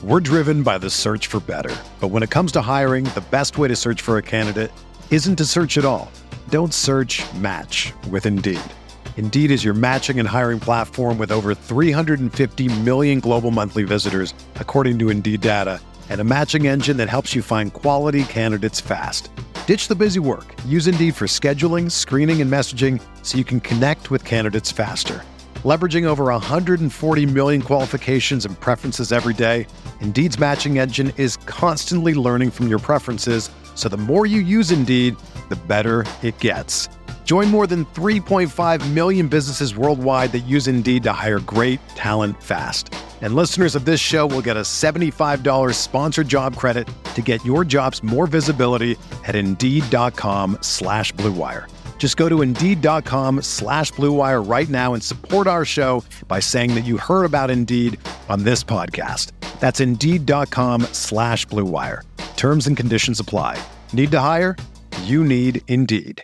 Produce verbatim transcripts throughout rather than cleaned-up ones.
We're driven by the search for better. But when it comes to hiring, the best way to search for a candidate isn't to search at all. Don't search, match with Indeed. Indeed is your matching and hiring platform with over three hundred fifty million global monthly visitors, according to Indeed data, and a matching engine that helps you find quality candidates fast. Ditch the busy work. Use Indeed for scheduling, screening, and messaging so you can connect with candidates faster. Leveraging over one hundred forty million qualifications and preferences every day, Indeed's matching engine is constantly learning from your preferences, so the more you use Indeed, the better it gets. Join more than three point five million businesses worldwide that use Indeed to hire great talent fast. And listeners of this show will get a seventy-five dollars sponsored job credit to get your jobs more visibility at Indeed.com slash Blue Wire. Just go to Indeed.com slash Blue Wire right now and support our show by saying that you heard about Indeed on this podcast. That's Indeed.com slash Blue Wire. Terms and conditions apply. Need to hire? You need Indeed.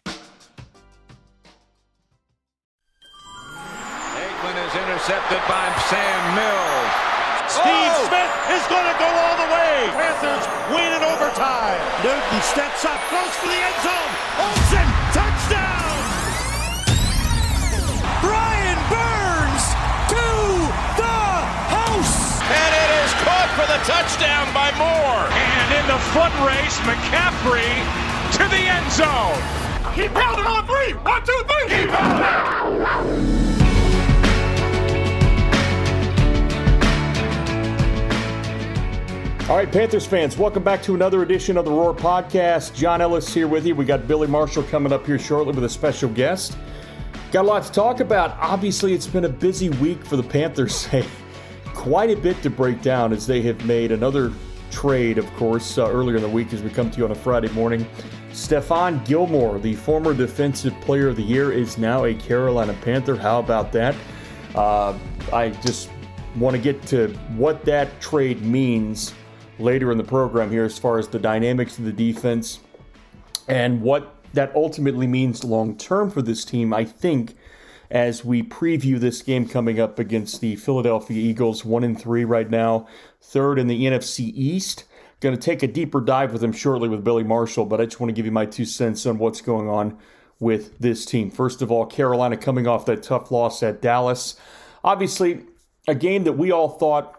Aikman is intercepted by Sam Mills. Steve oh! Smith is going to go all the way. Panthers win in overtime. Newton steps up, goes for the end zone. Olsen, touchdown! Brian Burns to the house. And it is caught for the touchdown by Moore. And in the foot race, McCaffrey to the end zone. Keep pounding on three. One, two, three. Keep pounding. All right, Panthers fans, welcome back to another edition of the Roar Podcast. John Ellis here with you. We got Billy Marshall coming up here shortly with a special guest. Got a lot to talk about. Obviously, it's been a busy week for the Panthers. Quite a bit to break down as they have made another trade, of course, uh, earlier in the week as we come to you on a Friday morning. Stephon Gilmore, the former Defensive Player of the Year, is now a Carolina Panther. How about that? Uh, I just want to get to what that trade means later in the program here as far as the dynamics of the defense and what that ultimately means long-term for this team, I think, as we preview this game coming up against the Philadelphia Eagles, one and three right now, third in the N F C East. Going to take a deeper dive with him shortly with Billy Marshall, but I just want to give you my two cents on what's going on with this team. First of all, Carolina coming off that tough loss at Dallas. Obviously, a game that we all thought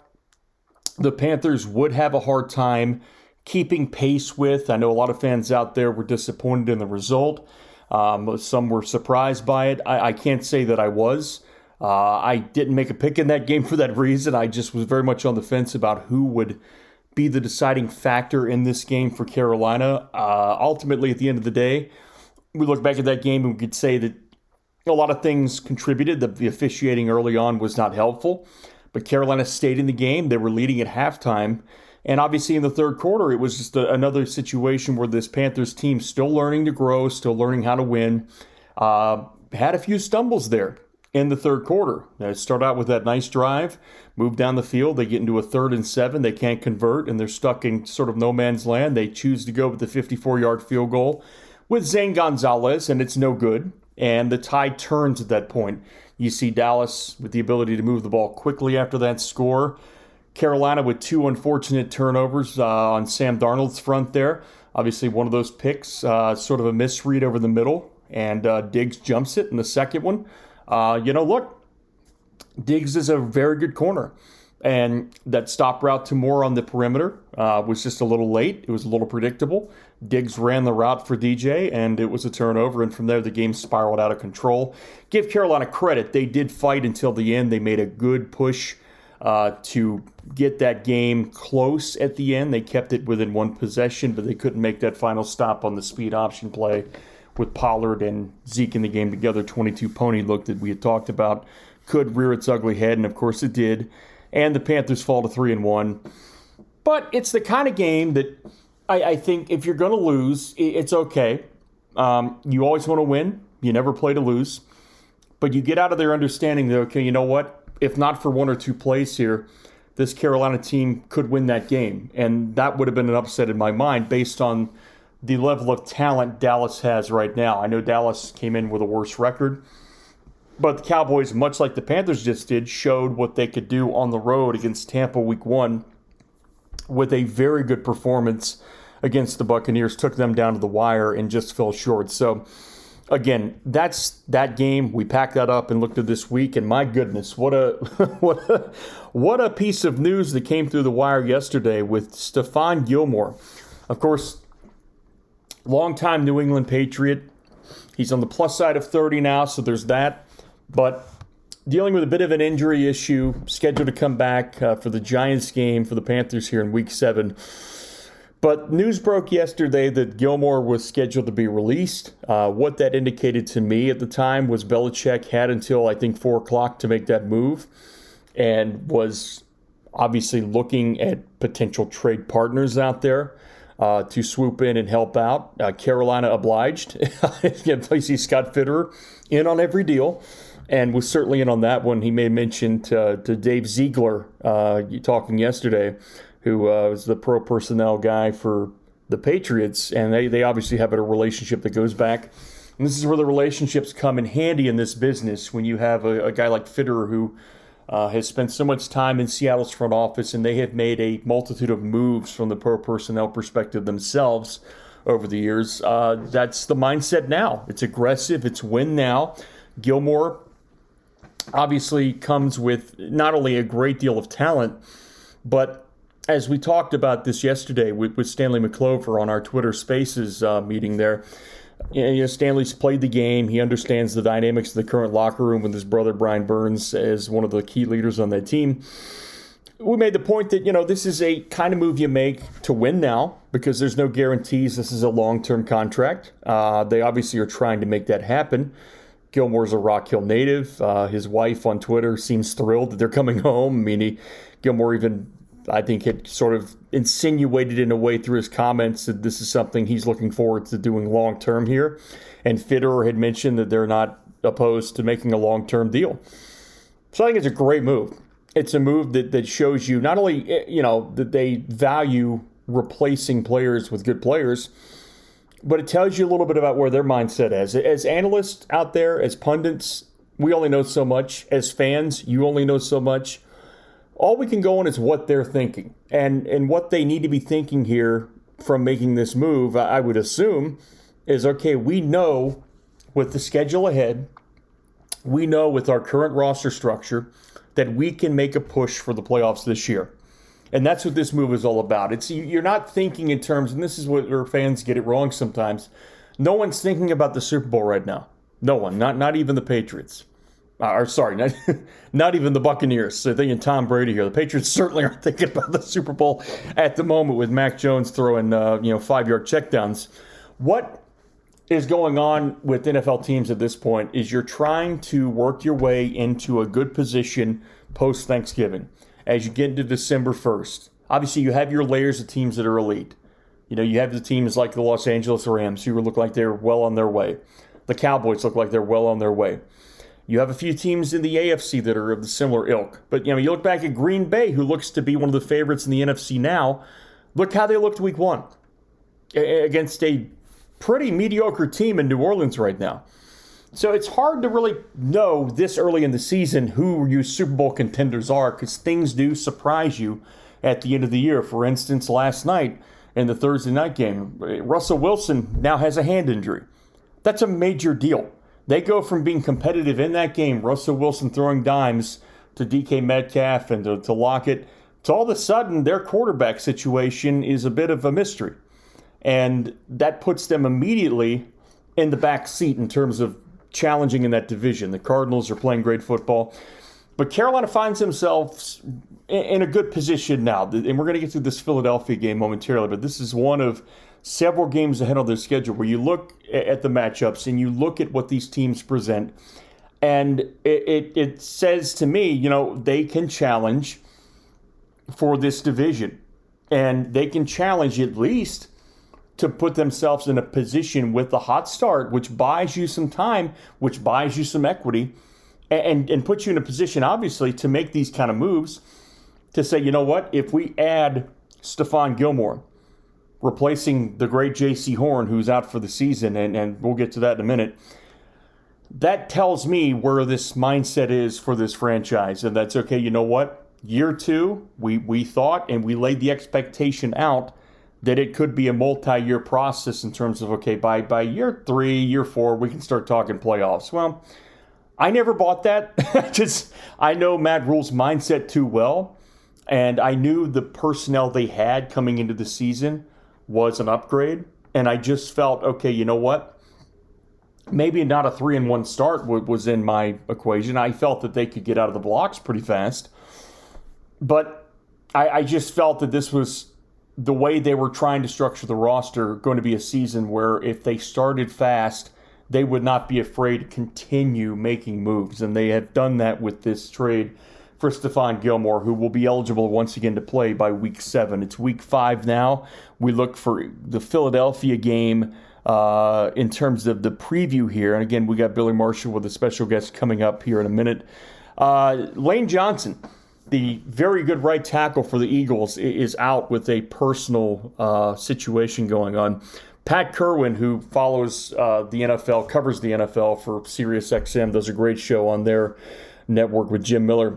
the Panthers would have a hard time keeping pace with. I know a lot of fans out there were disappointed in the result. Um, some were surprised by it. I, I can't say that I was. Uh, I didn't make a pick in that game for that reason. I just was very much on the fence about who would be the deciding factor in this game for Carolina. Uh, ultimately, at the end of the day, we look back at that game and we could say that a lot of things contributed. The, the officiating early on was not helpful. But Carolina stayed in the game. They were leading at halftime. And obviously in the third quarter, it was just a, another situation where this Panthers team still learning to grow, still learning how to win. Uh, had a few stumbles there in the third quarter. They start out with that nice drive, move down the field. They get into a third and seven. They can't convert, and they're stuck in sort of no man's land. They choose to go with the fifty-four-yard field goal with Zane Gonzalez, and it's no good. And the tide turns at that point. You see Dallas with the ability to move the ball quickly after that score. Carolina with two unfortunate turnovers uh, on Sam Darnold's front there. Obviously one of those picks, uh, sort of a misread over the middle, and uh, Diggs jumps it in the second one. Uh, you know, look, Diggs is a very good corner. And that stop route to Moore on the perimeter uh, was just a little late. It was a little predictable. Diggs ran the route for D J, and it was a turnover. And from there, the game spiraled out of control. Give Carolina credit. They did fight until the end. They made a good push uh, to get that game close at the end. They kept it within one possession, but they couldn't make that final stop on the speed option play with Pollard and Zeke in the game together. twenty-two pony look that we had talked about could rear its ugly head, and of course it did. And the Panthers fall to three and one. But it's the kind of game that I, I think if you're going to lose, it, it's okay. Um, you always want to win. You never play to lose. But you get out of there understanding that, okay, you know what? If not for one or two plays here, this Carolina team could win that game. And that would have been an upset in my mind based on the level of talent Dallas has right now. I know Dallas came in with a worse record. But the Cowboys, much like the Panthers just did, showed what they could do on the road against Tampa week one. with a very good performance against the Buccaneers, took them down to the wire and just fell short. So, again, that's that game. We packed that up and looked at this week, and my goodness, what a what a, what a piece of news that came through the wire yesterday with Stephon Gilmore. Of course, longtime New England Patriot. He's on the plus side of thirty now, so there's that. But dealing with a bit of an injury issue, scheduled to come back uh, for the Giants game for the Panthers here in week seven. But news broke yesterday that Gilmore was scheduled to be released. Uh, what that indicated to me at the time was Belichick had until, I think, four o'clock to make that move and was obviously looking at potential trade partners out there uh, to swoop in and help out. Uh, Carolina obliged. I see Scott Fitterer in on every deal and was certainly in on that one. He made mention to, to Dave Ziegler uh, talking yesterday, who uh, was the pro personnel guy for the Patriots, and they, they obviously have a relationship that goes back. And this is where the relationships come in handy in this business when you have a, a guy like Fitterer who uh, has spent so much time in Seattle's front office, and they have made a multitude of moves from the pro personnel perspective themselves over the years. Uh, that's the mindset now. It's aggressive. It's win now. Gilmore obviously comes with not only a great deal of talent, but as we talked about this yesterday with, with Stanley McClover on our Twitter Spaces uh, meeting there, you know, Stanley's played the game. He understands the dynamics of the current locker room with his brother Brian Burns as one of the key leaders on that team. We made the point that, you know, this is a kind of move you make to win now because there's no guarantees this is a long-term contract. Uh, they obviously are trying to make that happen. Gilmore's a Rock Hill native. Uh, his wife on Twitter seems thrilled that they're coming home. I mean, he, Gilmore even, I think, had sort of insinuated in a way through his comments that this is something he's looking forward to doing long-term here. And Fitterer had mentioned that they're not opposed to making a long-term deal. So I think it's a great move. It's a move that, that shows you not only, you know, that they value replacing players with good players, but it tells you a little bit about where their mindset is. As analysts out there, as pundits, we only know so much. As fans, you only know so much. All we can go on is what they're thinking. And and what they need to be thinking here from making this move, I would assume, is, okay, we know with the schedule ahead, we know with our current roster structure that we can make a push for the playoffs this year. And that's what this move is all about. It's you're not thinking in terms, and this is where fans get it wrong sometimes, no one's thinking about the Super Bowl right now. No one, not not even the Patriots. Uh, or sorry, not, not even the Buccaneers. They're thinking Tom Brady here. The Patriots certainly aren't thinking about the Super Bowl at the moment with Mac Jones throwing uh, you know five-yard checkdowns. What is going on with N F L teams at this point is you're trying to work your way into a good position post-Thanksgiving as you get into December first. Obviously, you have your layers of teams that are elite. You know, you have the teams like the Los Angeles Rams who look like they're well on their way. The Cowboys look like they're well on their way. You have a few teams in the A F C that are of the similar ilk. But, you know, you look back at Green Bay, who looks to be one of the favorites in the N F C now. Look how they looked week one against a pretty mediocre team in New Orleans right now. So it's hard to really know this early in the season who your Super Bowl contenders are because things do surprise you at the end of the year. For instance, last night in the Thursday night game, Russell Wilson now has a hand injury. That's a major deal. They go from being competitive in that game, Russell Wilson throwing dimes to D K Metcalf and to, to Lockett, to all of a sudden their quarterback situation is a bit of a mystery. And that puts them immediately in the back seat in terms of challenging in that division. The Cardinals are playing great football. But Carolina finds themselves in a good position now. And we're going to get to this Philadelphia game momentarily, but this is one of several games ahead on their schedule where you look at the matchups and you look at what these teams present. And it, it, it says to me, you know, they can challenge for this division. And they can challenge at least to put themselves in a position with the hot start, which buys you some time, which buys you some equity, and, and puts you in a position, obviously, to make these kind of moves, to say, you know what, if we add Stephon Gilmore, replacing the great J C Horn, who's out for the season, and, and we'll get to that in a minute, that tells me where this mindset is for this franchise, and that's, okay, you know what, Year two, we, we thought and we laid the expectation out that it could be a multi-year process in terms of, okay, by, by year three, year four, we can start talking playoffs. Well, I never bought that. Just I know Matt Rule's mindset too well, and I knew the personnel they had coming into the season was an upgrade, and I just felt, okay, you know what? Maybe not a three and one start was in my equation. I felt that they could get out of the blocks pretty fast, but I, I just felt that this was the way they were trying to structure the roster going to be a season where if they started fast, they would not be afraid to continue making moves. And they have done that with this trade for Stephon Gilmore, who will be eligible once again to play by week seven. It's week five now. We look for the Philadelphia game uh, in terms of the preview here. And again, we got Billy Marshall with a special guest coming up here in a minute. Uh, Lane Johnson, the very good right tackle for the Eagles, is out with a personal uh, situation going on. Pat Kerwin, who follows uh, the N F L, covers the N F L for SiriusXM, does a great show on their network with Jim Miller,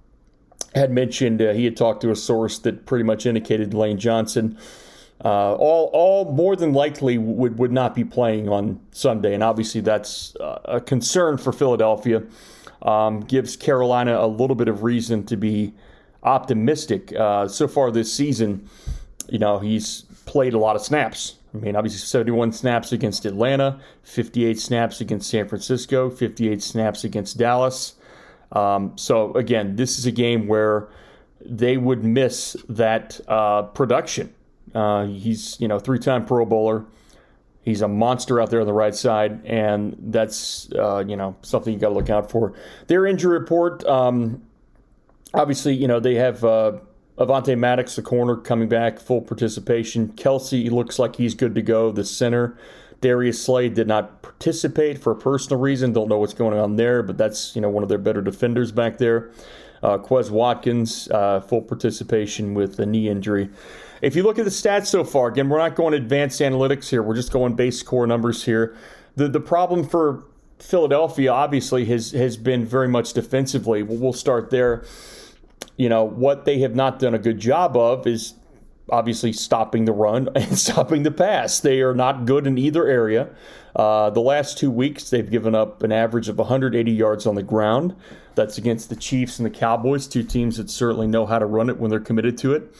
had mentioned uh, he had talked to a source that pretty much indicated Lane Johnson uh, all all more than likely would, would not be playing on Sunday. And obviously that's uh, a concern for Philadelphia. Um, gives Carolina a little bit of reason to be optimistic. Uh, so far this season, you know, he's played a lot of snaps. I mean, obviously seventy-one snaps against Atlanta, fifty-eight snaps against San Francisco, fifty-eight snaps against Dallas. Um, so, again, this is a game where they would miss that uh, production. Uh, he's, you know, three-time Pro Bowler. He's a monster out there on the right side, and that's, uh, you know, something you got to look out for. Their injury report, um, obviously, you know, they have uh, Avonte Maddox, the corner, coming back, full participation. Kelsey looks like he's good to go, the center. Darius Slade did not participate for a personal reason. Don't know what's going on there, but that's, you know, one of their better defenders back there. Uh, Quez Watkins, uh, full participation with a knee injury. If you look at the stats so far, again, we're not going advanced analytics here. We're just going base core numbers here. The the problem for Philadelphia, obviously, has, has been very much defensively. We'll, we'll start there. You know, what they have not done a good job of is obviously stopping the run and stopping the pass. They are not good in either area. Uh, the last two weeks, they've given up an average of one hundred eighty yards on the ground. That's against the Chiefs and the Cowboys, two teams that certainly know how to run it when they're committed to it.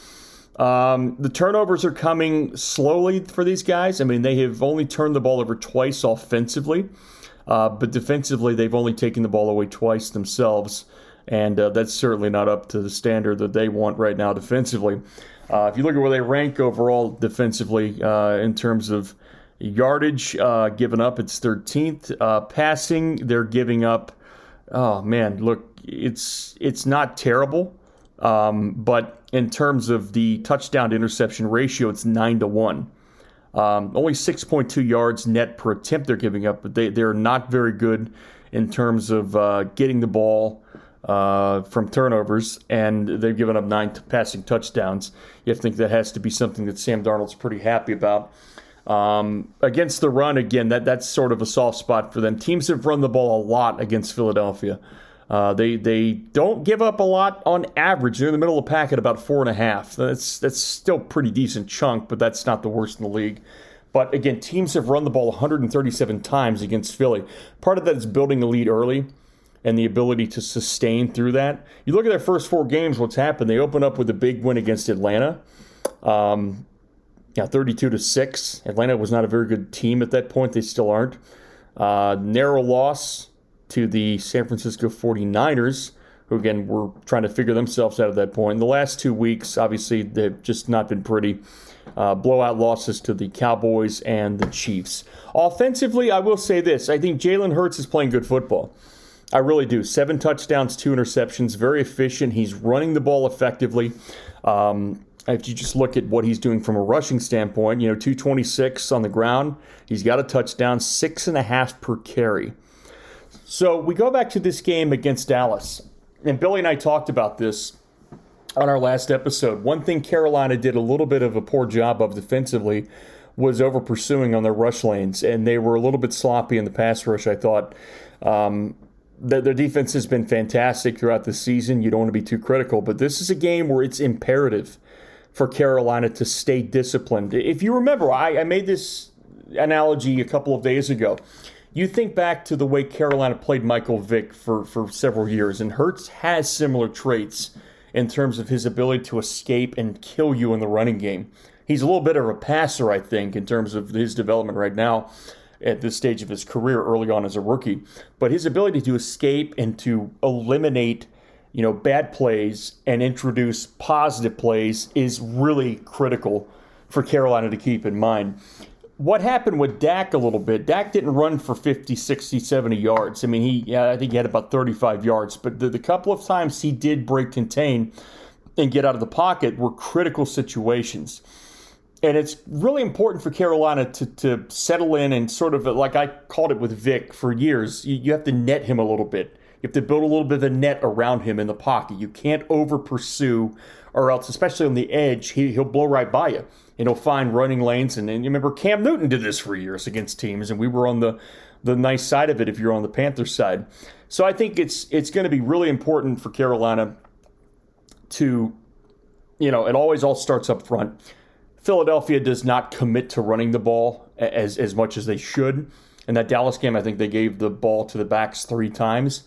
Um, the turnovers are coming slowly for these guys. I mean, they have only turned the ball over twice offensively, uh, but defensively, they've only taken the ball away twice themselves, and uh, that's certainly not up to the standard that they want right now defensively. Uh, if you look at where they rank overall defensively uh, in terms of yardage uh, given up, it's thirteenth. Uh, passing, they're giving up, oh man, look, it's it's not terrible. Um, but in terms of the touchdown to interception ratio, it's nine to one. Um, only six point two yards net per attempt they're giving up, but they, they're not very good in terms of uh, getting the ball uh, from turnovers, and they've given up nine t- passing touchdowns. You have to think that has to be something that Sam Darnold's pretty happy about. Um, against the run, again, that that's sort of a soft spot for them. Teams have run the ball a lot against Philadelphia. Uh, they they don't give up a lot on average. They're in the middle of the pack at about four and a half. That's that's still pretty decent chunk, but that's not the worst in the league. But again, teams have run the ball one hundred thirty-seven times against Philly. Part of that is building a lead early and the ability to sustain through that. You look at their first four games, what's happened? They open up with a big win against Atlanta. Um, yeah, thirty-two to six. Atlanta was not a very good team at that point. They still aren't. Uh, narrow loss to the San Francisco forty-niners, who, again, were trying to figure themselves out at that point. In the last two weeks, obviously, they've just not been pretty. Uh, blowout losses to the Cowboys and the Chiefs. Offensively, I will say this. I think Jalen Hurts is playing good football. I really do. Seven touchdowns, two interceptions, very efficient. He's running the ball effectively. Um, if you just look at what he's doing from a rushing standpoint, you know, two twenty-six on the ground. He's got a touchdown, six and a half per carry. So we go back to this game against Dallas, and Billy and I talked about this on our last episode. One thing Carolina did a little bit of a poor job of defensively was over pursuing on their rush lanes, and they were a little bit sloppy in the pass rush, I thought. Um, the, their defense has been fantastic throughout the season. You don't want to be too critical, but this is a game where it's imperative for Carolina to stay disciplined. If you remember, I, I made this analogy a couple of days ago. You think back to the way Carolina played Michael Vick for, for several years, and Hurts has similar traits in terms of his ability to escape and kill you in the running game. He's a little bit of a passer, I think, in terms of his development right now at this stage of his career early on as a rookie. But his ability to escape and to eliminate, you know, bad plays and introduce positive plays is really critical for Carolina to keep in mind. What happened with Dak a little bit, Dak didn't run for fifty, sixty, seventy yards. I mean, he yeah, I think he had about thirty-five yards. But the, the couple of times he did break contain and get out of the pocket were critical situations. And it's really important for Carolina to, to settle in and sort of, like I called it with Vic for years, you, you have to net him a little bit. You have to build a little bit of a net around him in the pocket. You can't over-pursue, or else, especially on the edge, he, he'll blow right by you. And he'll find running lanes. And, and you remember Cam Newton did this for years against teams, and we were on the, the nice side of it if you're on the Panthers side. So I think it's it's going to be really important for Carolina to, you know, it always all starts up front. Philadelphia does not commit to running the ball as, as much as they should. In that Dallas game, I think they gave the ball to the backs three times.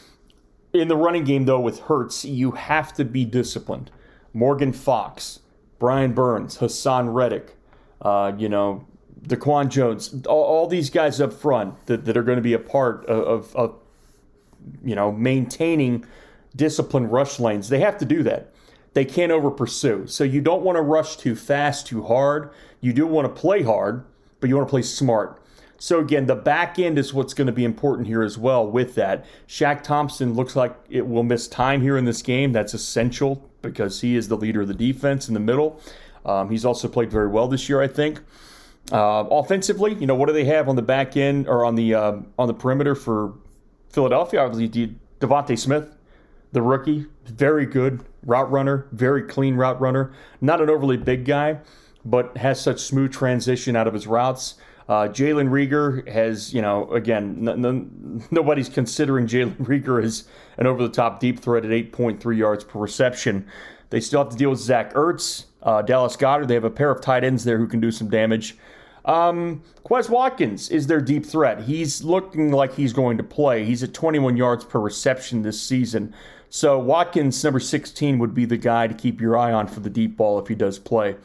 In the running game, though, with Hurts, you have to be disciplined. Morgan Fox, Brian Burns, Hassan Reddick, uh, you know, Daquan Jones, all, all these guys up front that, that are going to be a part of, of, of, you know, maintaining disciplined rush lanes. They have to do that. They can't over-pursue. So you don't want to rush too fast, too hard. You do want to play hard, but you want to play smart. So again, the back end is what's going to be important here as well with that. Shaq Thompson looks like it will miss time here in this game. That's essential because he is the leader of the defense in the middle. Um, he's also played very well this year, I think. Uh, offensively, you know, what do they have on the back end or on the uh, on the perimeter for Philadelphia? Obviously, Devontae Smith, the rookie, very good route runner, very clean route runner. Not an overly big guy, but has such smooth transition out of his routes. Uh, Jalen Reagor has, you know, again, n- n- nobody's considering Jalen Reagor as an over-the-top deep threat at eight point three yards per reception. They still have to deal with Zach Ertz, uh, Dallas Goedert. They have a pair of tight ends there who can do some damage. Um, Quez Watkins is their deep threat. He's looking like he's going to play. He's at twenty-one yards per reception this season. So Watkins, number sixteen, would be the guy to keep your eye on for the deep ball if he does play.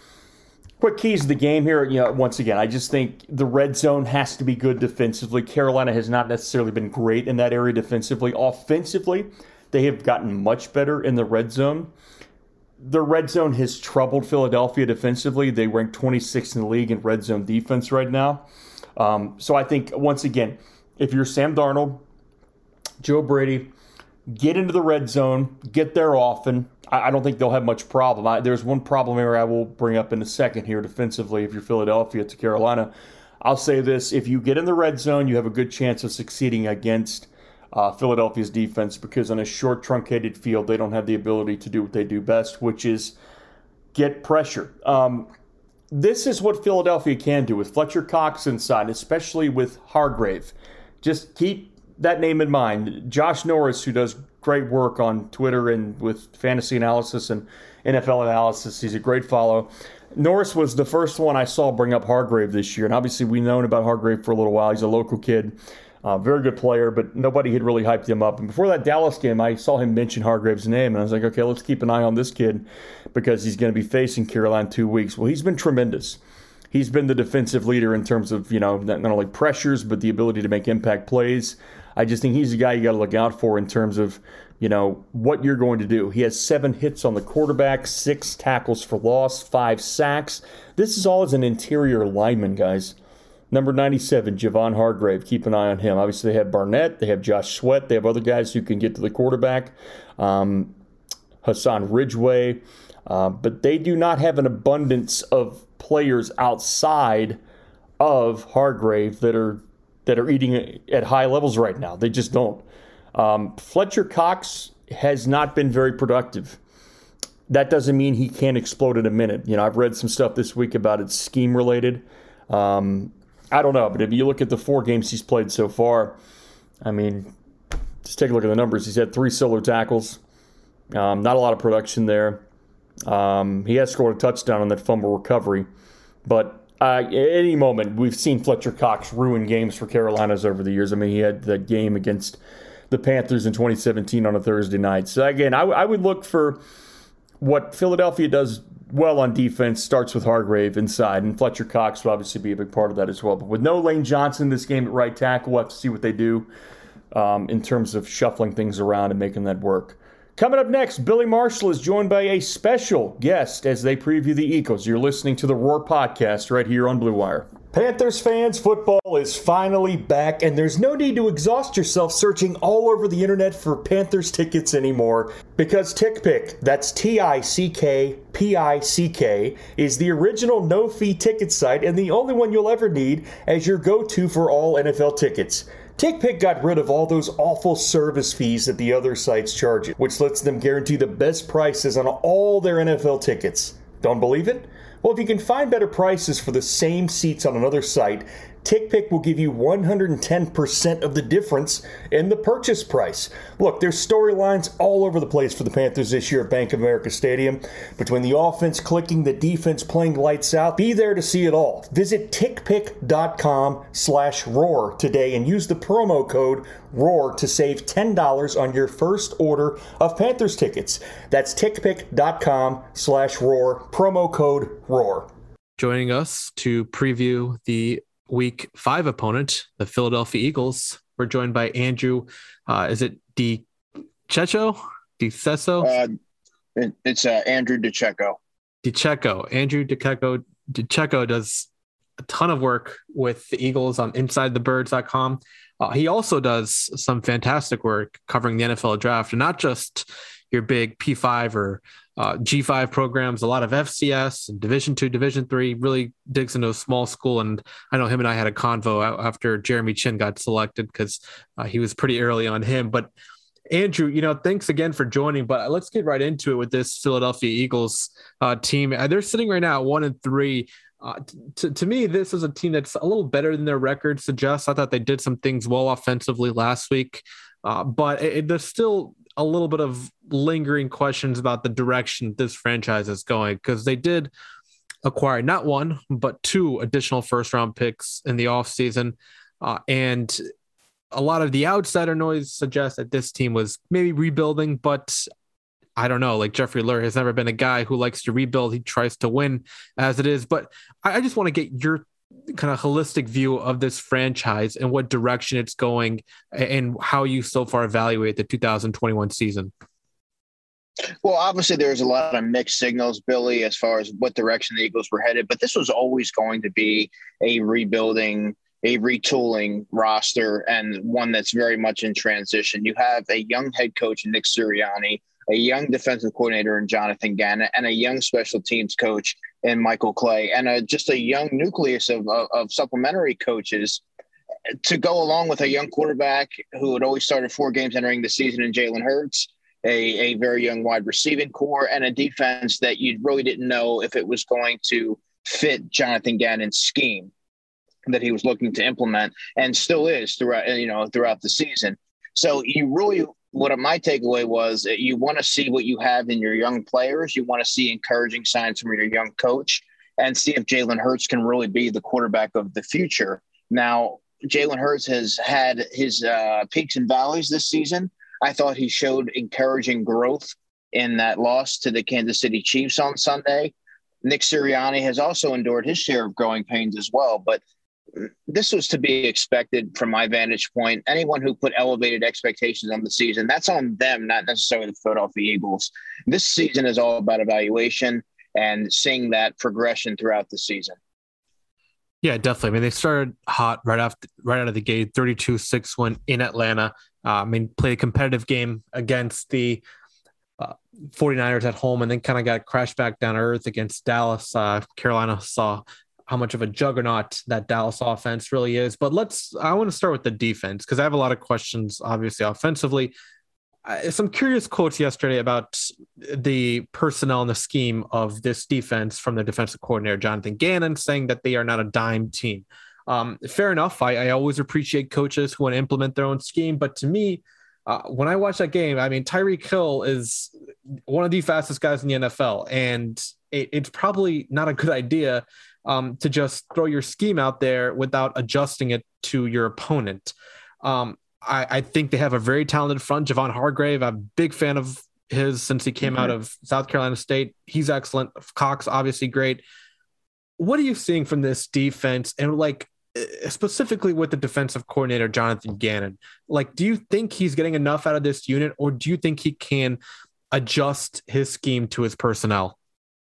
Quick keys to the game here. You know, once again, I just think the red zone has to be good defensively. Carolina has not necessarily been great in that area defensively. Offensively, they have gotten much better in the red zone. The red zone has troubled Philadelphia defensively. They rank twenty-sixth in the league in red zone defense right now. Um, so I think, once again, if you're Sam Darnold, Joe Brady, get into the red zone, get there often. I, I don't think they'll have much problem. I, there's one problem area I will bring up in a second here defensively if you're Philadelphia to Carolina. I'll say this. If you get in the red zone, you have a good chance of succeeding against Uh, Philadelphia's defense, because on a short, truncated field, they don't have the ability to do what they do best, which is get pressure. Um, this is what Philadelphia can do with Fletcher Cox inside, especially with Hargrave. Just keep that name in mind. Josh Norris, who does great work on Twitter and with fantasy analysis and N F L analysis, he's a great follow. Norris was the first one I saw bring up Hargrave this year, and obviously we've known about Hargrave for a little while. He's a local kid. Uh, very good player, but nobody had really hyped him up. And before that Dallas game, I saw him mention Hargrave's name, and I was like, okay, let's keep an eye on this kid because he's going to be facing Carolina in two weeks. Well, he's been tremendous. He's been the defensive leader in terms of, you know, not, not only pressures, but the ability to make impact plays. I just think he's a guy you got to look out for in terms of, you know, what you're going to do. He has seven hits on the quarterback, six tackles for loss, five sacks. This is all as an interior lineman, guys. Number ninety-seven, Javon Hargrave. Keep an eye on him. Obviously, they have Barnett. They have Josh Sweat. They have other guys who can get to the quarterback. Um, Hassan Ridgeway. Uh, but they do not have an abundance of players outside of Hargrave that are that are eating at high levels right now. They just don't. Um, Fletcher Cox has not been very productive. That doesn't mean he can't explode in a minute. You know, I've read some stuff this week about it scheme-related. Um I don't know, but if you look at the four games he's played so far, I mean, just take a look at the numbers. He's had three solo tackles. Um, not a lot of production there. Um, he has scored a touchdown on that fumble recovery. But uh, at any moment, we've seen Fletcher Cox ruin games for Carolinas over the years. I mean, he had that game against the Panthers in twenty seventeen on a Thursday night. So, again, I, w- I would look for what Philadelphia does well on defense. Starts with Hargrave inside, and Fletcher Cox will obviously be a big part of that as well. But with no Lane Johnson this game at right tackle, we'll have to see what they do um, in terms of shuffling things around and making that work. Coming up next, Billy Marshall is joined by a special guest as they preview the Eagles. You're listening to the Roar Podcast right here on Blue Wire. Panthers fans, football is finally back, and there's no need to exhaust yourself searching all over the internet for Panthers tickets anymore, because TickPick, that's T I C K P I C K, is the original no-fee ticket site and the only one you'll ever need as your go-to for all N F L tickets. TickPick got rid of all those awful service fees that the other sites charge you, which lets them guarantee the best prices on all their N F L tickets. Don't believe it? Well, if you can find better prices for the same seats on another site, TickPick will give you one hundred ten percent of the difference in the purchase price. Look, there's storylines all over the place for the Panthers this year at Bank of America Stadium. Between the offense clicking, the defense playing lights out, be there to see it all. Visit tickpick.com slash roar today and use the promo code ROAR to save ten dollars on your first order of Panthers tickets. That's tickpick.com slash roar, promo code ROAR. Joining us to preview the Week five opponent, the Philadelphia Eagles. We're joined by Andrew. Uh, is it Di Cecco? Di Cecco? Uh, it, it's uh, Andrew DiCecco. DiCecco. Andrew DiCecco. DiCecco does a ton of work with the Eagles on inside the birds dot com. Uh, he also does some fantastic work covering the N F L draft, and not just your big P five or uh, G five programs, a lot of F C S and Division two, Division three, really digs into a small school. And I know him and I had a convo after Jeremy Chin got selected because uh, he was pretty early on him. But Andrew, you know, thanks again for joining, but let's get right into it with this Philadelphia Eagles uh, team. They're sitting right now at one and three. Uh, to, to me, this is a team that's a little better than their record suggests. I thought they did some things well offensively last week, uh, but it, it, there's still a little bit of lingering questions about the direction this franchise is going, because they did acquire not one, but two additional first round picks in the offseason. Uh, and a lot of the outsider noise suggests that this team was maybe rebuilding, but I don't know, like Jeffrey Lurie has never been a guy who likes to rebuild. He tries to win as it is, but I, I just want to get your kind of holistic view of this franchise and what direction it's going and how you so far evaluate the two thousand twenty-one season. Well, obviously there's a lot of mixed signals, Billy, as far as what direction the Eagles were headed, but this was always going to be a rebuilding, a retooling roster, and one that's very much in transition. You have a young head coach, Nick Sirianni, a young defensive coordinator in Jonathan Gannon, and a young special teams coach in Michael Clay, and a, just a young nucleus of, of, of supplementary coaches to go along with a young quarterback who had always started four games entering the season in Jalen Hurts, a, a very young wide receiving core, and a defense that you really didn't know if it was going to fit Jonathan Gannon's scheme that he was looking to implement, and still is throughout, you know, throughout the season. So you really – what my takeaway was, you want to see what you have in your young players. You want to see encouraging signs from your young coach and see if Jalen Hurts can really be the quarterback of the future. Now, Jalen Hurts has had his uh, peaks and valleys this season. I thought he showed encouraging growth in that loss to the Kansas City Chiefs on Sunday. Nick Sirianni has also endured his share of growing pains as well, but this was to be expected from my vantage point. Anyone who put elevated expectations on the season, that's on them, not necessarily the Philadelphia Eagles. This season is all about evaluation and seeing that progression throughout the season. Yeah, definitely. I mean, they started hot right after, right out of the gate, thirty-two six win in Atlanta. Uh, I mean, played a competitive game against the uh, 49ers at home, and then kind of got crashed back down to earth against Dallas. Uh, Carolina saw how much of a juggernaut that Dallas offense really is. But let's, I want to start with the defense, because I have a lot of questions, obviously, offensively. Uh, some curious quotes yesterday about the personnel and the scheme of this defense from the defensive coordinator, Jonathan Gannon, saying that they are not a dime team. Um, fair enough. I, I always appreciate coaches who want to implement their own scheme. But to me, Uh, when I watched that game, I mean, Tyreek Hill is one of the fastest guys in the N F L, and it, it's probably not a good idea um, to just throw your scheme out there without adjusting it to your opponent. Um, I, I think they have a very talented front. Javon Hargrave, I'm a big fan of his since he came mm-hmm. out of South Carolina State. He's excellent. Cox, obviously great. What are you seeing from this defense? And like, specifically with the defensive coordinator, Jonathan Gannon, like, do you think he's getting enough out of this unit, or do you think he can adjust his scheme to his personnel?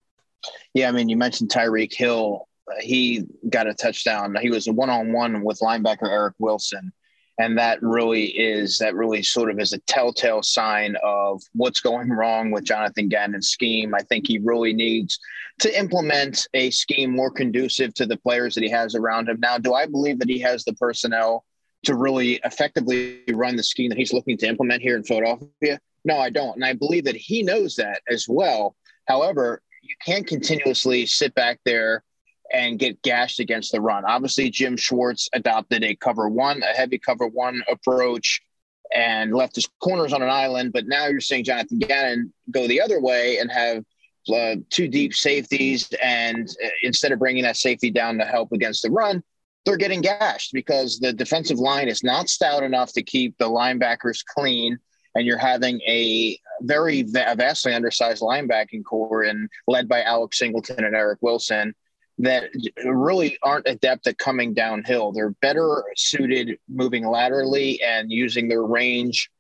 Yeah. I mean, you mentioned Tyreek Hill. He got a touchdown. He was a one-on-one with linebacker Eric Wilson. And that really is, that really sort of is a telltale sign of what's going wrong with Jonathan Gannon's scheme. I think he really needs to implement a scheme more conducive to the players that he has around him. Now, do I believe that he has the personnel to really effectively run the scheme that he's looking to implement here in Philadelphia? No, I don't. And I believe that he knows that as well. However, you can't continuously sit back there and get gashed against the run. Obviously, Jim Schwartz adopted a cover one, a heavy cover one approach, and left his corners on an island. But now you're seeing Jonathan Gannon go the other way and have uh, two deep safeties. And uh, instead of bringing that safety down to help against the run, they're getting gashed because the defensive line is not stout enough to keep the linebackers clean. And you're having a very vastly undersized linebacking core and led by Alex Singleton and Eric Wilson that really aren't adept at coming downhill. They're better suited moving laterally and using their range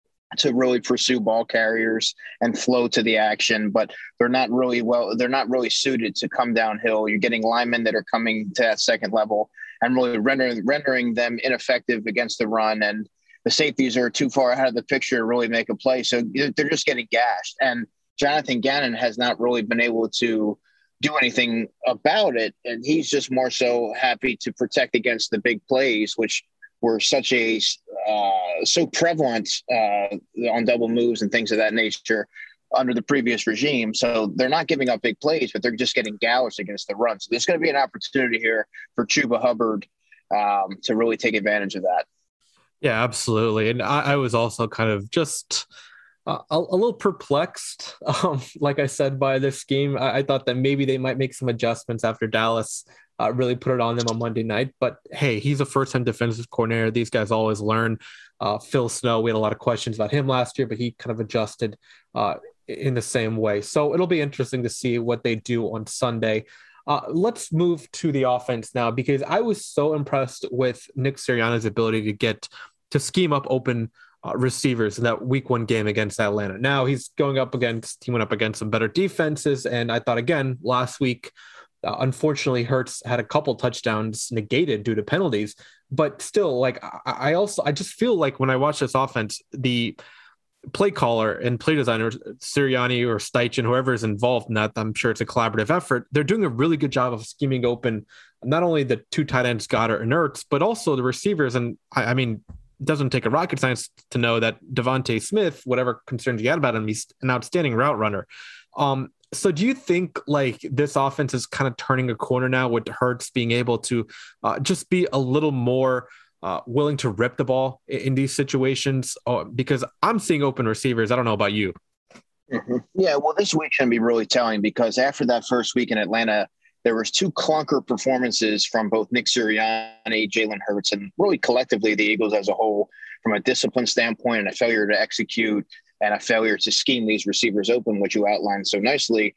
to really pursue ball carriers and flow to the action, but they're not really well, they're not really suited to come downhill. You're getting linemen that are coming to that second level and really rendering, rendering them ineffective against the run. And the safeties are too far ahead of the picture to really make a play. So they're just getting gashed. And Jonathan Gannon has not really been able to do anything about it. And he's just more so happy to protect against the big plays, which were such a, uh, so prevalent uh, on double moves and things of that nature under the previous regime. So they're not giving up big plays, but they're just getting gouged against the run. So there's going to be an opportunity here for Chuba Hubbard um, to really take advantage of that. Yeah, absolutely. And I, I was also kind of just Uh, a, a little perplexed, um, like I said, by this scheme. I, I thought that maybe they might make some adjustments after Dallas uh, really put it on them on Monday night. But hey, he's a first-time defensive coordinator. These guys always learn. Uh, Phil Snow, we had a lot of questions about him last year, but he kind of adjusted uh, in the same way. So it'll be interesting to see what they do on Sunday. Uh, let's move to the offense now, because I was so impressed with Nick Sirianni's ability to get to scheme up open Uh, receivers in that week one game against Atlanta. Now he's going up against, he went up against some better defenses. And I thought, again, last week, uh, unfortunately, Hurts had a couple touchdowns negated due to penalties. But still, like, I, I also, I just feel like when I watch this offense, the play caller and play designer, Sirianni or Steichen, whoever is involved in that, I'm sure it's a collaborative effort. They're doing a really good job of scheming open not only the two tight ends, Goddard and Ertz, but also the receivers. And I, I mean, it doesn't take a rocket science to know that Devontae Smith, whatever concerns you had about him, he's an outstanding route runner. Um, so do you think like this offense is kind of turning a corner now with Hurts being able to uh, just be a little more uh, willing to rip the ball in, in these situations? Uh, because I'm seeing open receivers. I don't know about you. Mm-hmm. Yeah, well, this week's going to be really telling because after that first week in Atlanta, there was two clunker performances from both Nick Sirianni, Jalen Hurts, and really collectively the Eagles as a whole from a discipline standpoint and a failure to execute and a failure to scheme these receivers open, which you outlined so nicely.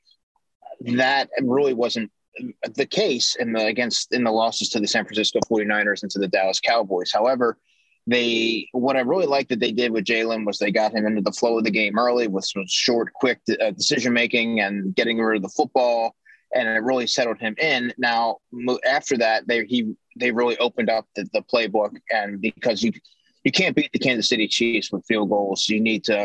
That really wasn't the case in the against in the losses to the San Francisco forty-niners and to the Dallas Cowboys. However, they what I really liked that they did with Jalen was they got him into the flow of the game early with some short, quick uh, decision making and getting rid of the football. And it really settled him in. Now, after that, they he they really opened up the, the playbook, and because you you can't beat the Kansas City Chiefs with field goals, you need to,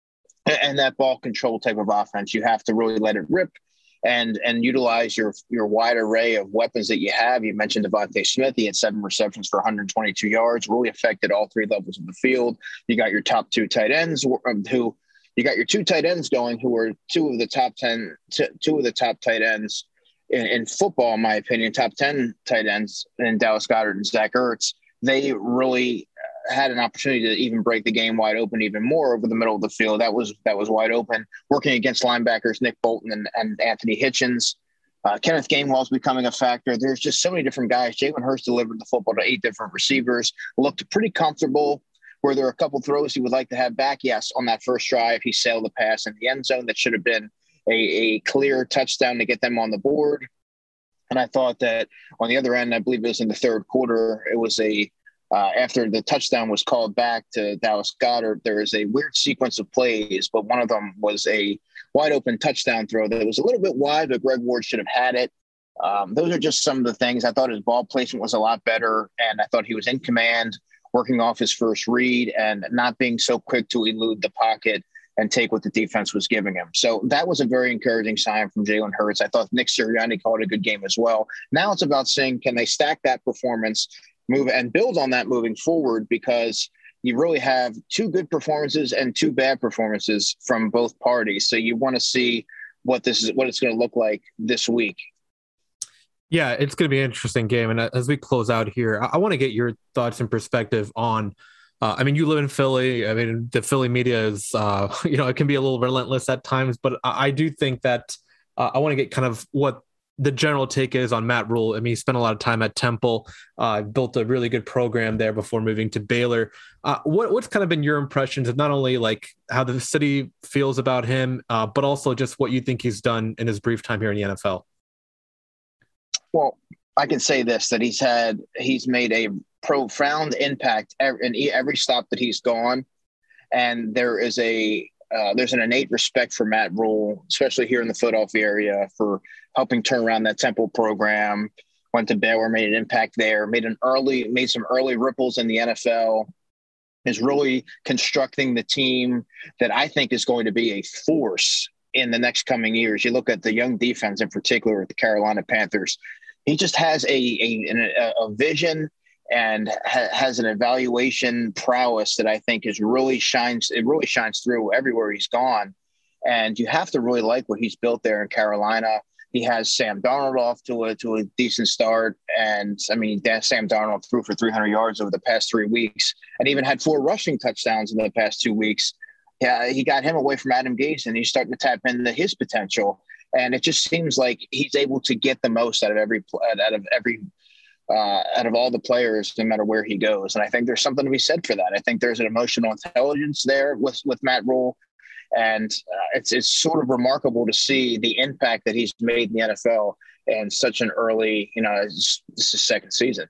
and that ball control type of offense, you have to really let it rip, and and utilize your your wide array of weapons that you have. You mentioned Devontae Smith; he had seven receptions for one hundred twenty-two yards, really affected all three levels of the field. You got your top two tight ends who. You got your two tight ends going who are two of the top ten, t- two of the top tight ends in, in football, in my opinion, top ten tight ends in Dallas Goedert and Zach Ertz. They really had an opportunity to even break the game wide open even more over the middle of the field. That was that was wide open, working against linebackers Nick Bolton and, and Anthony Hitchens. Uh, Kenneth Gainwell's becoming a factor. There's just so many different guys. Jalen Hurts delivered the football to eight different receivers, looked pretty comfortable. Were there a couple throws he would like to have back? Yes, on that first drive, he sailed the pass in the end zone that should have been a, a clear touchdown to get them on the board. And I thought that on the other end, I believe it was in the third quarter, it was a uh, after the touchdown was called back to Dallas Goedert, there was a weird sequence of plays, but one of them was a wide open touchdown throw that was a little bit wide, but Greg Ward should have had it. Um, those are just some of the things. I thought his ball placement was a lot better, and I thought he was in command, working off his first read and not being so quick to elude the pocket and take what the defense was giving him. So that was a very encouraging sign from Jalen Hurts. I thought Nick Sirianni called a good game as well. Now it's about seeing, can they stack that performance, move and build on that moving forward, because you really have two good performances and two bad performances from both parties. So you want to see what this is, what it's going to look like this week. Yeah, it's going to be an interesting game. And as we close out here, I, I want to get your thoughts and perspective on, uh, I mean, you live in Philly. I mean, the Philly media is, uh, you know, it can be a little relentless at times, but I, I do think that uh, I want to get kind of what the general take is on Matt Rhule. I mean, he spent a lot of time at Temple, uh, built a really good program there before moving to Baylor. Uh, what, what's kind of been your impressions of not only like how the city feels about him, uh, but also just what you think he's done in his brief time here in the N F L? Well, I can say this, that he's had, he's made a profound impact in every stop that he's gone. And there is a, uh, there's an innate respect for Matt Rhule, especially here in the Philadelphia area, for helping turn around that Temple program. Went to Baylor, made an impact there, made an early, made some early ripples in the N F L, is really constructing the team that I think is going to be a force in the next coming years. You look at the young defense in particular with the Carolina Panthers. He just has a, a, a vision and ha- has an evaluation prowess that I think is really shines. It really shines through everywhere he's gone. And you have to really like what he's built there in Carolina. He has Sam Darnold off to a, to a decent start. And I mean, Sam Darnold threw for three hundred yards over the past three weeks and even had four rushing touchdowns in the past two weeks. Yeah, he got him away from Adam Gase, and he's starting to tap into his potential. And it just seems like he's able to get the most out of every out of every uh, out of all the players, no matter where he goes. And I think there's something to be said for that. I think there's an emotional intelligence there with with Matt Rhule, and uh, it's it's sort of remarkable to see the impact that he's made in the N F L in such an early, you know, it's, it's his second season.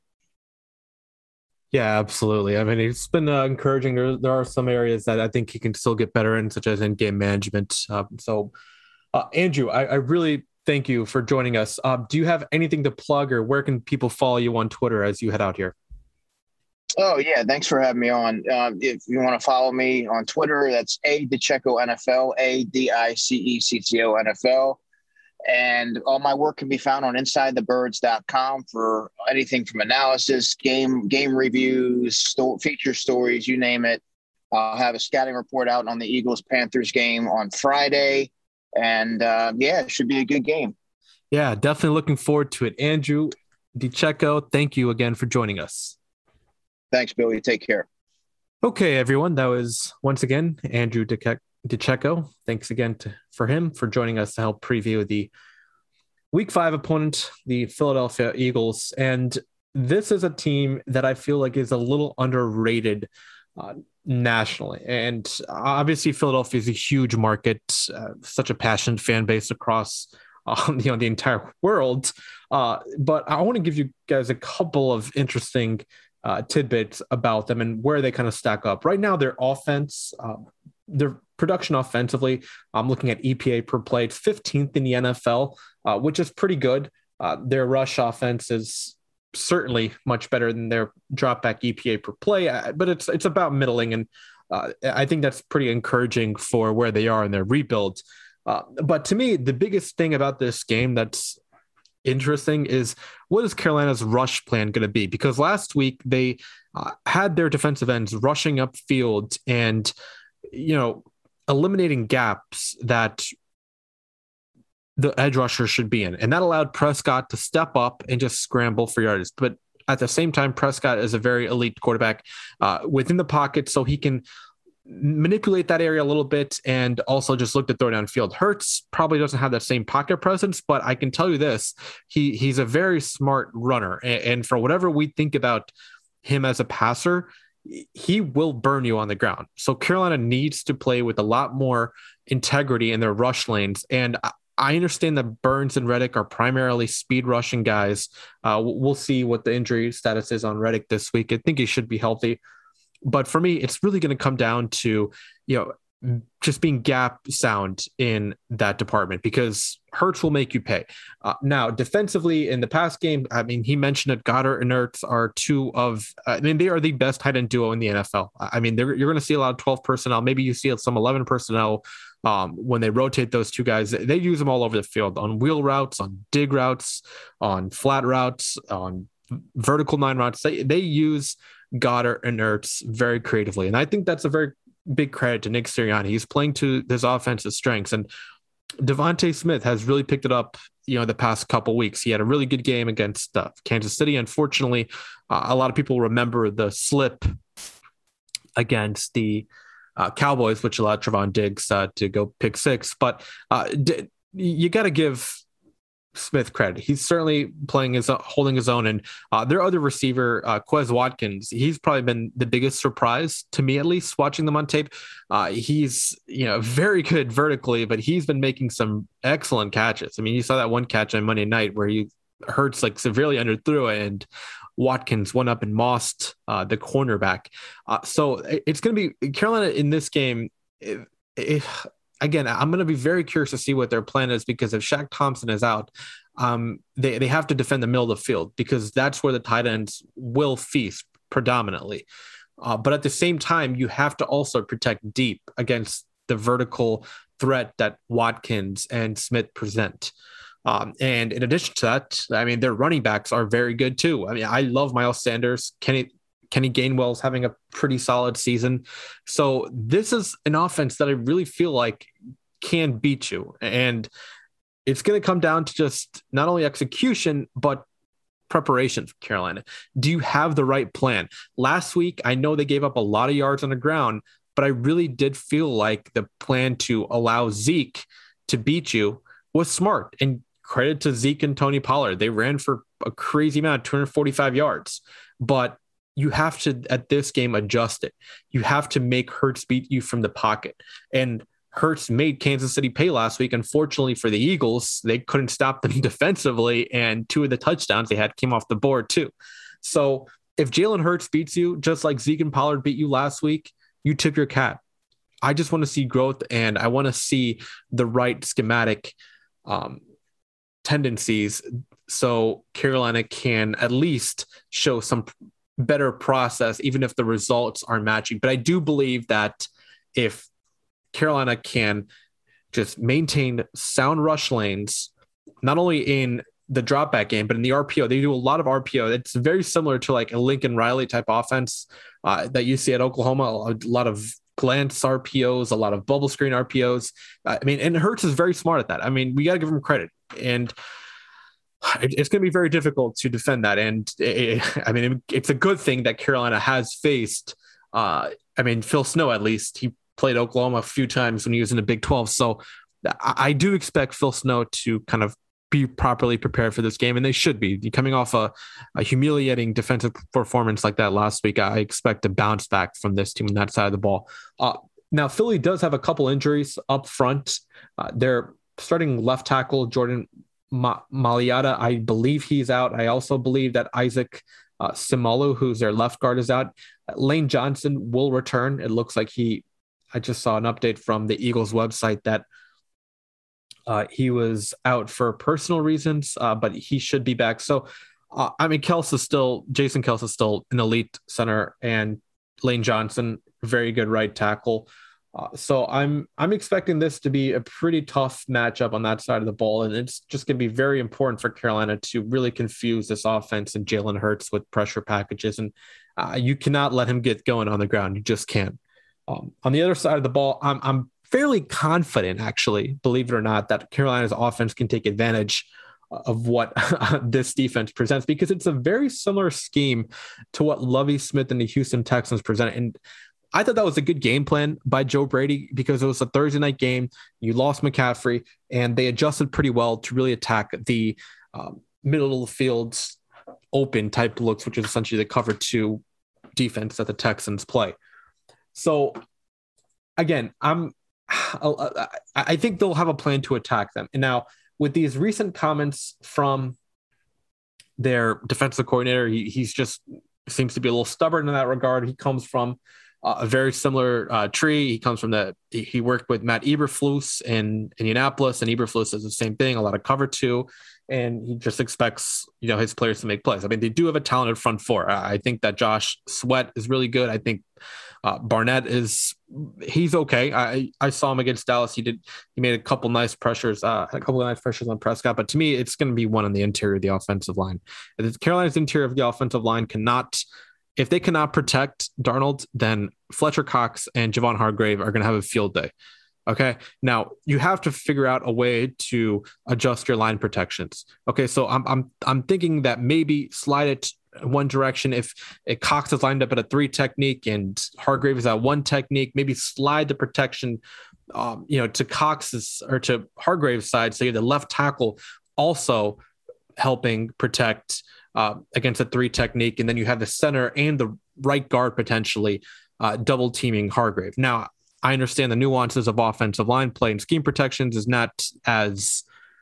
Yeah, absolutely. I mean, it's been uh, encouraging. There, there are some areas that I think he can still get better in, such as in game management. Uh, so, uh, Andrew, I, I really thank you for joining us. Uh, do you have anything to plug, or where can people follow you on Twitter as you head out here? Oh, yeah. Thanks for having me on. Um, if you want to follow me on Twitter, that's A DiCecco N F L, A D I C E C T O N F L. And all my work can be found on inside the birds dot com for anything from analysis, game game reviews, sto- feature stories, you name it. I'll have a scouting report out on the Eagles-Panthers game on Friday. And, uh, yeah, it should be a good game. Yeah, definitely looking forward to it. Andrew DiCecco, thank you again for joining us. Thanks, Billy. Take care. Okay, everyone. That was, once again, Andrew DiCecco. DiCecco. Thanks again to, for him for joining us to help preview the week five opponent, the Philadelphia Eagles. And this is a team that I feel like is a little underrated uh, nationally. And obviously Philadelphia is a huge market, uh, such a passionate fan base across um, you know, the entire world. Uh, but I want to give you guys a couple of interesting uh, tidbits about them and where they kind of stack up. Right now, their offense, uh, their production offensively, I'm looking at E P A per play, it's fifteenth in the N F L, uh, which is pretty good. Uh, their rush offense is certainly much better than their drop back E P A per play, uh, but it's it's about middling, and uh, I think that's pretty encouraging for where they are in their rebuild. Uh, but to me, the biggest thing about this game that's interesting is, what is Carolina's rush plan going to be? Because last week they uh, had their defensive ends rushing upfield and, you know, eliminating gaps that the edge rusher should be in. And that allowed Prescott to step up and just scramble for yards. But at the same time, Prescott is a very elite quarterback uh, within the pocket, so he can manipulate that area a little bit and also just look to throw downfield. Hurts probably doesn't have that same pocket presence, but I can tell you this, he he's a very smart runner. And, and for whatever we think about him as a passer, he will burn you on the ground. So Carolina needs to play with a lot more integrity in their rush lanes. And I understand that Burns and Reddick are primarily speed rushing guys. Uh, we'll see what the injury status is on Reddick this week. I think he should be healthy. But for me, it's really going to come down to, you know, just being gap sound in that department, because Hurts will make you pay. Uh, now, defensively in the past game, I mean, he mentioned that Goddard and Ertz are two of, I mean, they are the best tight end duo in the N F L. I mean, you're going to see a lot of twelve personnel. Maybe you see some eleven personnel um, when they rotate those two guys. They use them all over the field on wheel routes, on dig routes, on flat routes, on vertical nine routes. They, they use Goddard and Ertz very creatively. And I think that's a very big credit to Nick Sirianni. He's playing to his offensive strengths, and Devontae Smith has really picked it up, you know, the past couple weeks. He had a really good game against uh, Kansas City. Unfortunately, uh, a lot of people remember the slip against the uh, Cowboys, which allowed Trevon Diggs uh, to go pick six. But uh, d- you got to give Smith credit. He's certainly playing his holding his own, and uh, their other receiver, uh, Quez Watkins, he's probably been the biggest surprise to me, at least watching them on tape. Uh, he's, you know, very good vertically, but he's been making some excellent catches. I mean, you saw that one catch on Monday night where he Hurts like severely underthrew it, and Watkins went up and mossed uh, the cornerback. Uh, so it's going to be Carolina in this game. If, if Again, I'm going to be very curious to see what their plan is, because if Shaq Thompson is out, um, they, they have to defend the middle of the field, because that's where the tight ends will feast predominantly. Uh, but at the same time, you have to also protect deep against the vertical threat that Watkins and Smith present. Um, and in addition to that, I mean, their running backs are very good too. I mean, I love Miles Sanders. Kenny Kenny Gainwell's having a pretty solid season. So this is an offense that I really feel like can beat you. And it's going to come down to just not only execution, but preparation for Carolina. Do you have the right plan? Last week, I know they gave up a lot of yards on the ground, but I really did feel like the plan to allow Zeke to beat you was smart. And credit to Zeke and Tony Pollard. They ran for a crazy amount, two hundred forty-five yards. But you have to, at this game, adjust it. You have to make Hurts beat you from the pocket. And Hurts made Kansas City pay last week. Unfortunately for the Eagles, they couldn't stop them defensively, and two of the touchdowns they had came off the board too. So if Jalen Hurts beats you, just like Zeke and Pollard beat you last week, you tip your cap. I just want to see growth, and I want to see the right schematic um, tendencies so Carolina can at least show some better process, even if the results are matching. But I do believe that if Carolina can just maintain sound rush lanes, not only in the drop back game, but in the R P O, they do a lot of R P O. It's very similar to like a Lincoln Riley type offense uh, that you see at Oklahoma, a lot of glance R P Os, a lot of bubble screen R P Os. I mean, and Hurts is very smart at that. I mean, we got to give him credit. And it's going to be very difficult to defend that. And it, I mean, it's a good thing that Carolina has faced, uh, I mean, Phil Snow, at least he played Oklahoma a few times when he was in the Big twelve. So I, I do expect Phil Snow to kind of be properly prepared for this game. And they should be. Coming off a, a humiliating defensive performance like that last week, I expect a bounce back from this team on that side of the ball. Uh, now, Philly does have a couple injuries up front. Uh, they're starting left tackle, Jordan Ma- Maliata, I believe he's out. I also believe that Isaac uh, Simalu, who's their left guard, is out. Lane Johnson will return. It looks like he, I just saw an update from the Eagles website that uh, he was out for personal reasons, uh, but he should be back. So, uh, I mean, Kels is still, Jason Kels is still an elite center, and Lane Johnson, very good right tackle. Uh, so I'm I'm expecting this to be a pretty tough matchup on that side of the ball, and it's just going to be very important for Carolina to really confuse this offense and Jalen Hurts with pressure packages, and uh, you cannot let him get going on the ground. You just can't. Um, on the other side of the ball, I'm I'm fairly confident, actually, believe it or not, that Carolina's offense can take advantage of what this defense presents, because it's a very similar scheme to what Lovie Smith and the Houston Texans presented. And I thought that was a good game plan by Joe Brady, because it was a Thursday night game. You lost McCaffrey, and they adjusted pretty well to really attack the um, middle of the field open type looks, which is essentially the cover two defense that the Texans play. So again, I'm, I think they'll have a plan to attack them. And now with these recent comments from their defensive coordinator, he, he's just seems to be a little stubborn in that regard. He comes from uh, a very similar uh, tree. He comes from the, he worked with Matt Eberflus in Indianapolis, and Eberflus does the same thing, a lot of cover two. And he just expects, you know, his players to make plays. I mean, they do have a talented front four. I think that Josh Sweat is really good. I think uh, Barnett is, he's okay. I I saw him against Dallas. He did, he made a couple nice pressures, uh, a couple of nice pressures on Prescott. But to me, it's going to be one on the interior of the offensive line. If Carolina's interior of the offensive line cannot, if they cannot protect Darnold, then Fletcher Cox and Javon Hargrave are going to have a field day. Okay. Now you have to figure out a way to adjust your line protections. Okay. So I'm, I'm, I'm thinking that maybe slide it one direction. If, if Cox is lined up at a three technique and Hargrave is at one technique, maybe slide the protection, um, you know, to Cox's or to Hargrave's side. So you have the left tackle also helping protect uh, against a three technique. And then you have the center and the right guard potentially uh, double teaming Hargrave. Now, I understand the nuances of offensive line play and scheme protections is not as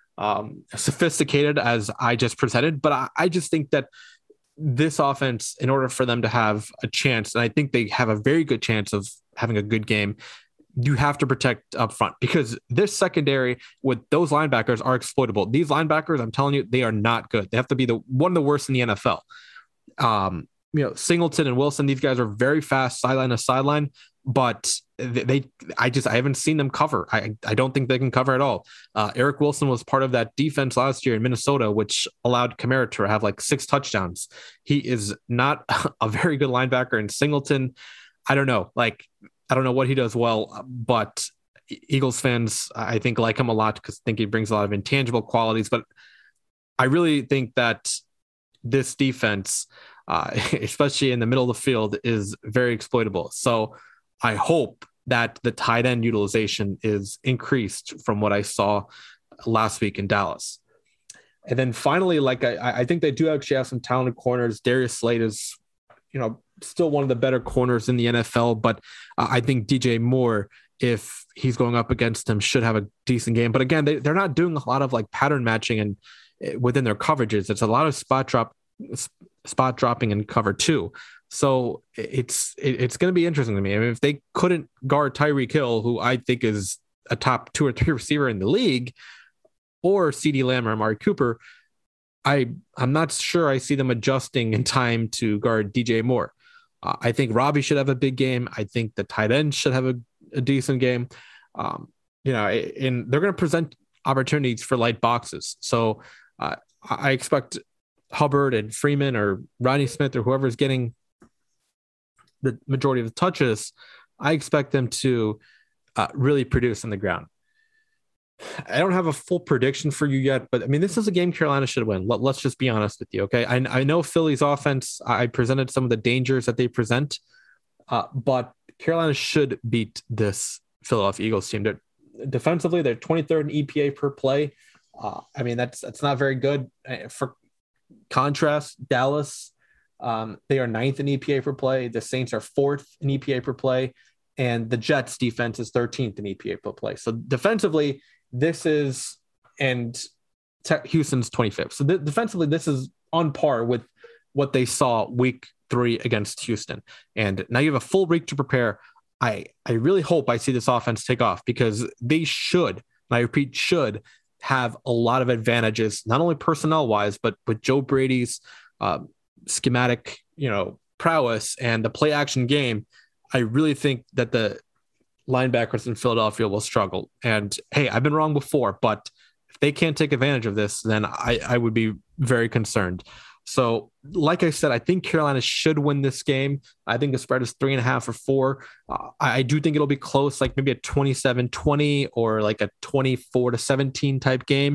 um, sophisticated as I just presented, but I, I just think that this offense, in order for them to have a chance, and I think they have a very good chance of having a good game, you have to protect up front, because this secondary with those linebackers are exploitable. These linebackers, I'm telling you, they are not good. They have to be the one of the worst in the N F L. Um, you know, Singleton and Wilson, these guys are very fast sideline to sideline, but they, they, I just, I haven't seen them cover. I, I don't think they can cover at all. Uh, Eric Wilson was part of that defense last year in Minnesota, which allowed Kamara to have like six touchdowns. He is not a very good linebacker. And Singleton, I don't know, like, I don't know what he does well, but Eagles fans, I think, like him a lot because I think he brings a lot of intangible qualities. But I really think that this defense, uh, especially in the middle of the field, is very exploitable. So I hope that the tight end utilization is increased from what I saw last week in Dallas. And then finally, like I, I think they do actually have some talented corners. Darius Slade is, you know, still one of the better corners in the N F L, but uh, I think D J Moore, if he's going up against him, should have a decent game. But again, they, they're not doing a lot of like pattern matching and uh, within their coverages. It's a lot of spot drop, spot dropping and cover two. So it's it, it's going to be interesting to me. I mean, if they couldn't guard Tyreek Hill, who I think is a top two or three receiver in the league, or CeeDee Lamb or Amari Cooper, I I'm not sure I see them adjusting in time to guard D J Moore. Uh, I think Robbie should have a big game. I think the tight end should have a, a decent game. Um, you know, and they're going to present opportunities for light boxes. So uh, I expect Hubbard and Freeman or Rodney Smith or whoever's getting the majority of the touches, I expect them to uh, really produce on the ground. I don't have a full prediction for you yet, but I mean, this is a game Carolina should win. Let, let's just be honest with you. Okay. I, I know Philly's offense, I presented some of the dangers that they present, uh, but Carolina should beat this Philadelphia Eagles team. They're, defensively, they're twenty-third in E P A per play. Uh, I mean, that's, that's not very good. For contrast, Dallas, um, they are ninth in E P A per play. The Saints are fourth in E P A per play, and the Jets defense is thirteenth in E P A per play. So defensively, this is, and te- Houston's twenty-fifth. So th- defensively, this is on par with what they saw week three against Houston. And now you have a full week to prepare. I, I really hope I see this offense take off, because they should, and I repeat, should have a lot of advantages, not only personnel wise, but with Joe Brady's uh, schematic, you know, prowess and the play action game. I really think that the linebackers in Philadelphia will struggle. And hey, I've been wrong before, but if they can't take advantage of this, then I, I would be very concerned. So like I said, I think Carolina should win this game. I think the spread is three and a half or four. Uh, I, I do think it'll be close, like maybe a twenty-seven twenty or like a twenty-four to seventeen type game.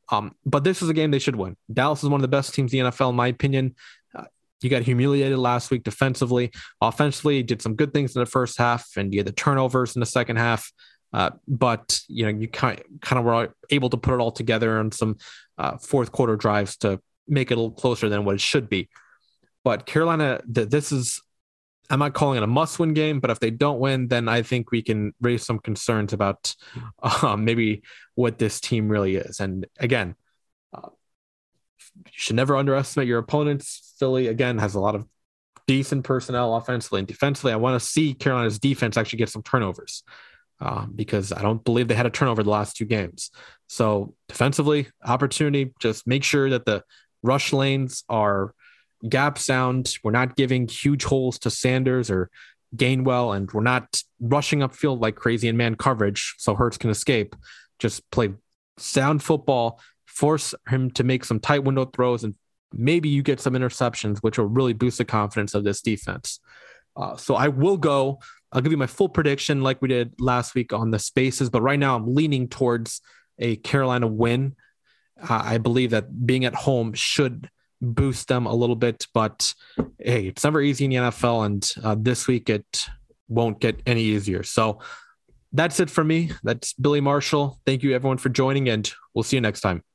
Um, but this is a game they should win. Dallas is one of the best teams in the N F L, in my opinion. Uh, you got humiliated last week defensively. Offensively, did some good things in the first half, and you had the turnovers in the second half. Uh, but you know, you kind of, kind of were able to put it all together on some uh, fourth quarter drives to make it a little closer than what it should be. But Carolina, th- this is, I'm not calling it a must-win game, but if they don't win, then I think we can raise some concerns about uh, maybe what this team really is. And again, uh, you should never underestimate your opponents. Philly, again, has a lot of decent personnel offensively and defensively. I want to see Carolina's defense actually get some turnovers uh, because I don't believe they had a turnover the last two games. So defensively, opportunity, just make sure that the rush lanes are gap sound. We're not giving huge holes to Sanders or Gainwell, and we're not rushing upfield like crazy in man coverage so Hurts can escape. Just play sound football, force him to make some tight window throws, and maybe you get some interceptions, which will really boost the confidence of this defense. Uh, so I will go. I'll give you my full prediction like we did last week on the spaces, but right now I'm leaning towards a Carolina win. Uh, I believe that being at home should boost them a little bit, but hey, it's never easy in the N F L, and uh, this week it won't get any easier. So that's it for me. That's Billy Marshall. Thank you everyone for joining, and we'll see you next time.